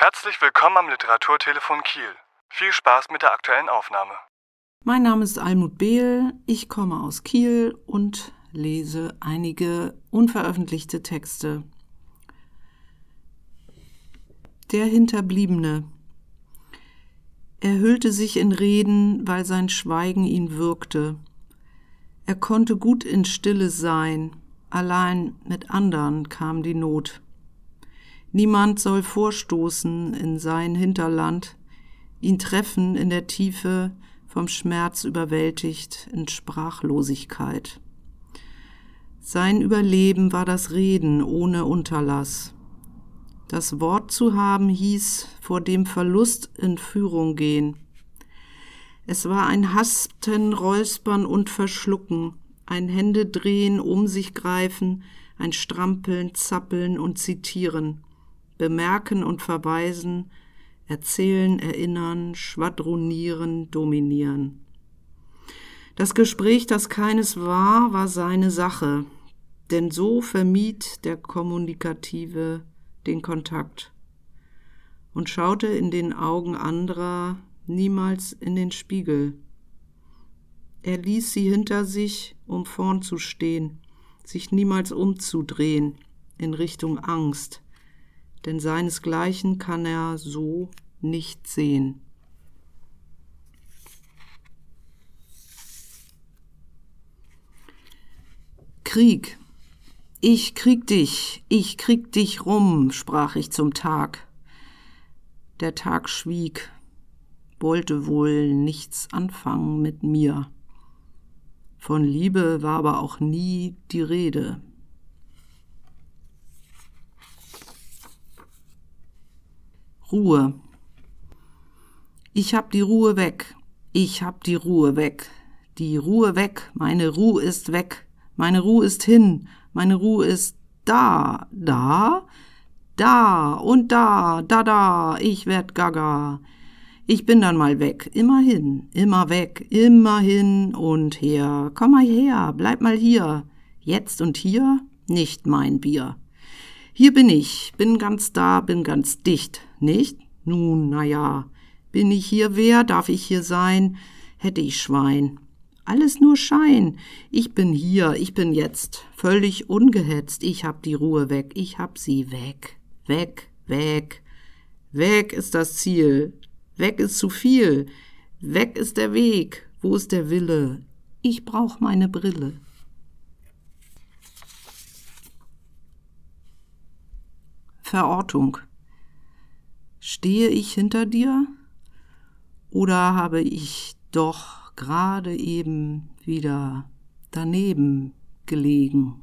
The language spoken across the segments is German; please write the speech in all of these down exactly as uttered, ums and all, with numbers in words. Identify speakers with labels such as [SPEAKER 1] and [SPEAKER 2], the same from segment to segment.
[SPEAKER 1] Herzlich willkommen am Literaturtelefon Kiel. Viel Spaß mit der aktuellen Aufnahme.
[SPEAKER 2] Mein Name ist Almut Behl, ich komme aus Kiel und lese einige unveröffentlichte Texte. Der Hinterbliebene. Er hüllte sich in Reden, weil sein Schweigen ihn würgte. Er konnte gut in Stille sein, allein mit andern kam die Not. Niemand soll vorstoßen in sein Hinterland, ihn treffen in der Tiefe, vom Schmerz überwältigt in Sprachlosigkeit. Sein Überleben war das Reden ohne Unterlass. Das Wort zu haben hieß vor dem Verlust in Führung gehen. Es war ein Haspen, Räuspern und Verschlucken, ein Händedrehen, um sich greifen, ein Strampeln, Zappeln und Zitieren, bemerken und verweisen, erzählen, erinnern, schwadronieren, dominieren. Das Gespräch, das keines war, war seine Sache, denn so vermied der Kommunikative den Kontakt und schaute in den Augen anderer niemals in den Spiegel. Er ließ sie hinter sich, um vorn zu stehen, sich niemals umzudrehen in Richtung Angst, denn seinesgleichen kann er so nicht sehen. Krieg. Ich krieg dich, ich krieg dich rum, sprach ich zum Tag. Der Tag schwieg, wollte wohl nichts anfangen mit mir. Von Liebe war aber auch nie die Rede. Ruhe. Ich hab die Ruhe weg, ich hab die Ruhe weg, die Ruhe weg, meine Ruhe ist weg, meine Ruhe ist hin, meine Ruhe ist da, da, da und da, da, da, ich werd gaga. Ich bin dann mal weg, immer hin, immer weg, immer hin und her. Komm mal her, bleib mal hier, jetzt und hier nicht mein Bier. Hier bin ich, bin ganz da, bin ganz dicht, nicht? Nun, na ja, bin ich hier wer, darf ich hier sein? Hätte ich Schwein. Alles nur Schein. Ich bin hier, ich bin jetzt, völlig ungehetzt. Ich hab die Ruhe weg, ich hab sie weg, weg, weg. Weg ist das Ziel, weg ist zu viel, weg ist der Weg, wo ist der Wille? Ich brauch meine Brille. Verortung. Stehe ich hinter dir oder habe ich doch gerade eben wieder daneben gelegen?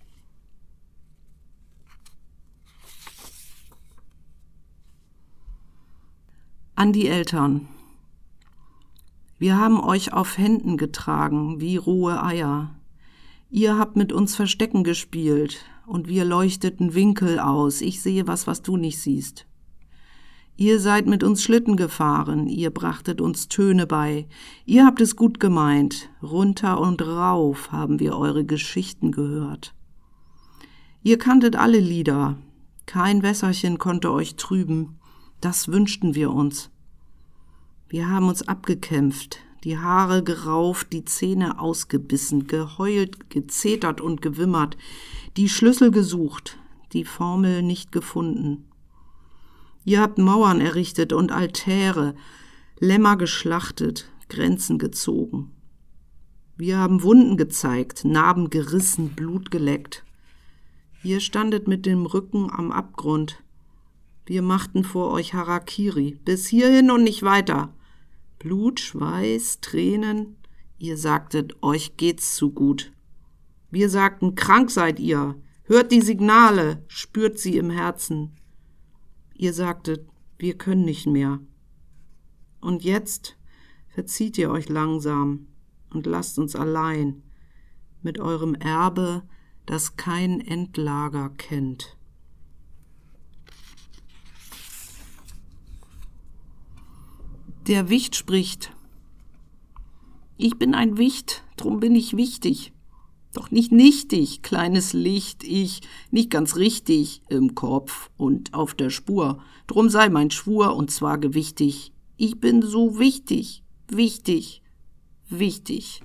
[SPEAKER 2] An die Eltern. Wir haben euch auf Händen getragen wie rohe Eier. Ihr habt mit uns Verstecken gespielt und wir leuchteten Winkel aus. Ich sehe was, was du nicht siehst. Ihr seid mit uns Schlitten gefahren, ihr brachtet uns Töne bei. Ihr habt es gut gemeint, runter und rauf haben wir eure Geschichten gehört. Ihr kanntet alle Lieder, kein Wässerchen konnte euch trüben, das wünschten wir uns. Wir haben uns abgekämpft, die Haare gerauft, die Zähne ausgebissen, geheult, gezetert und gewimmert, die Schlüssel gesucht, die Formel nicht gefunden. Ihr habt Mauern errichtet und Altäre, Lämmer geschlachtet, Grenzen gezogen. Wir haben Wunden gezeigt, Narben gerissen, Blut geleckt. Ihr standet mit dem Rücken am Abgrund. Wir machten vor euch Harakiri, bis hierhin und nicht weiter. Blut, Schweiß, Tränen, ihr sagtet, euch geht's zu gut. Wir sagten, krank seid ihr, hört die Signale, spürt sie im Herzen. Ihr sagtet, wir können nicht mehr. Und jetzt verzieht ihr euch langsam und lasst uns allein mit eurem Erbe, das kein Endlager kennt. Der Wicht spricht. Ich bin ein Wicht, drum bin ich wichtig. Doch nicht nichtig, kleines Licht, ich, nicht ganz richtig im Kopf und auf der Spur. Drum sei mein Schwur, und zwar gewichtig. Ich bin so wichtig, wichtig, wichtig.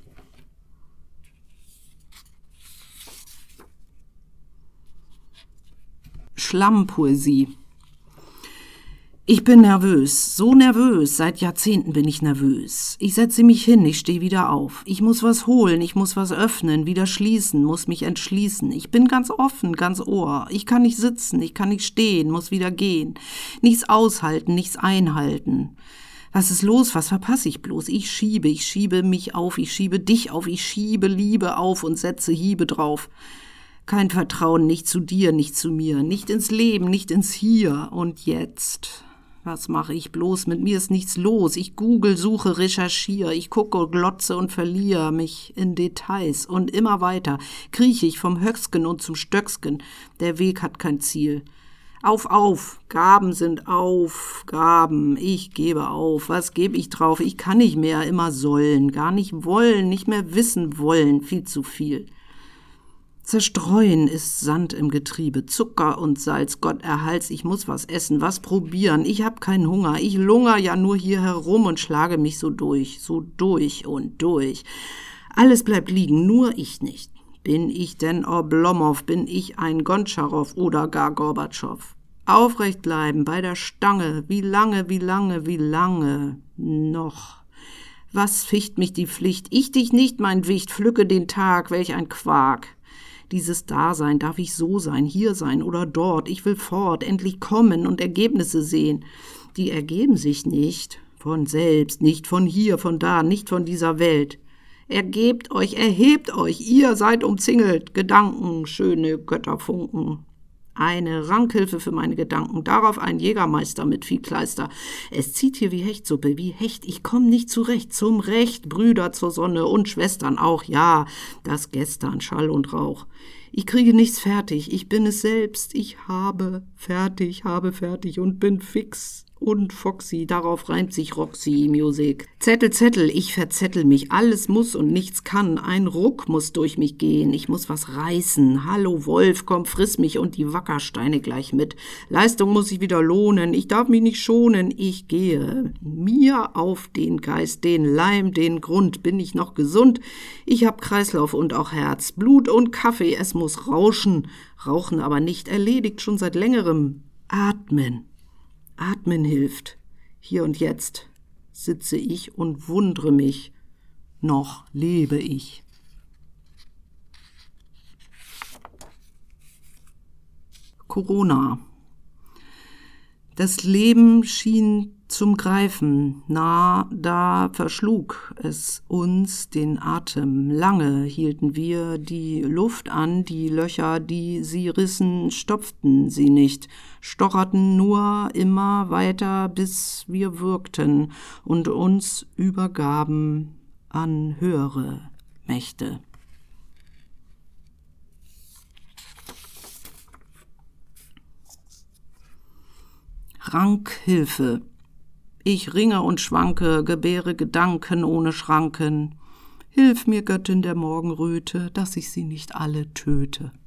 [SPEAKER 2] Schlammpoesie. Ich bin nervös, so nervös, seit Jahrzehnten bin ich nervös. Ich setze mich hin, ich stehe wieder auf. Ich muss was holen, ich muss was öffnen, wieder schließen, muss mich entschließen. Ich bin ganz offen, ganz Ohr. Ich kann nicht sitzen, ich kann nicht stehen, muss wieder gehen. Nichts aushalten, nichts einhalten. Was ist los, was verpasse ich bloß? Ich schiebe, ich schiebe mich auf, ich schiebe dich auf, ich schiebe Liebe auf und setze Hiebe drauf. Kein Vertrauen, nicht zu dir, nicht zu mir, nicht ins Leben, nicht ins Hier und Jetzt. Was mache ich bloß? Mit mir ist nichts los. Ich google, suche, recherchiere. Ich gucke, glotze und verliere mich in Details. Und immer weiter krieche ich vom Höcksken und zum Stöcksken. Der Weg hat kein Ziel. Auf, auf, Gaben sind Aufgaben. Ich gebe auf. Was gebe ich drauf? Ich kann nicht mehr immer sollen, gar nicht wollen, nicht mehr wissen wollen. Viel zu viel. Zerstreuen ist Sand im Getriebe, Zucker und Salz, Gott erhalts, ich muss was essen, was probieren, ich hab keinen Hunger, ich lunger ja nur hier herum und schlage mich so durch, so durch und durch. Alles bleibt liegen, nur ich nicht. Bin ich denn Oblomov, bin ich ein Gontscharow oder gar Gorbatschow? Aufrecht bleiben, bei der Stange, wie lange, wie lange, wie lange noch? Was ficht mich die Pflicht? Ich dich nicht, mein Wicht, pflücke den Tag, welch ein Quark. Dieses Dasein, darf ich so sein, hier sein oder dort, ich will fort, endlich kommen und Ergebnisse sehen. Die ergeben sich nicht von selbst, nicht von hier, von da, nicht von dieser Welt. Ergebt euch, erhebt euch, ihr seid umzingelt, Gedanken, schöne Götterfunken. Eine Rankhilfe für meine Gedanken, darauf ein Jägermeister mit viel Kleister. Es zieht hier wie Hechtsuppe, wie Hecht, ich komm nicht zurecht, zum Recht, Brüder zur Sonne und Schwestern auch, ja, das Gestern, Schall und Rauch. Ich kriege nichts fertig, ich bin es selbst, ich habe fertig, habe fertig und bin fix und foxy, darauf reimt sich Roxy Music. Zettel, Zettel, ich verzettel mich, alles muss und nichts kann, ein Ruck muss durch mich gehen, ich muss was reißen, hallo Wolf, komm, friss mich und die Wackersteine gleich mit, Leistung muss ich wieder lohnen, ich darf mich nicht schonen, ich gehe mir auf den Geist, den Leim, den Grund, bin ich noch gesund, ich hab Kreislauf und auch Herz, Blut und Kaffee, es muss rauschen, rauchen aber nicht, erledigt schon seit längerem, atmen. Atmen hilft. Hier und jetzt sitze ich und wundre mich. Noch lebe ich. Corona. Das Leben schien zum Greifen, nah da verschlug es uns den Atem. Lange hielten wir die Luft an, die Löcher, die sie rissen, stopften sie nicht, stocherten nur immer weiter, bis wir würgten und uns übergaben an höhere Mächte. Rankhilfe. Ich ringe und schwanke, gebäre Gedanken ohne Schranken. Hilf mir, Göttin der Morgenröte, dass ich sie nicht alle töte.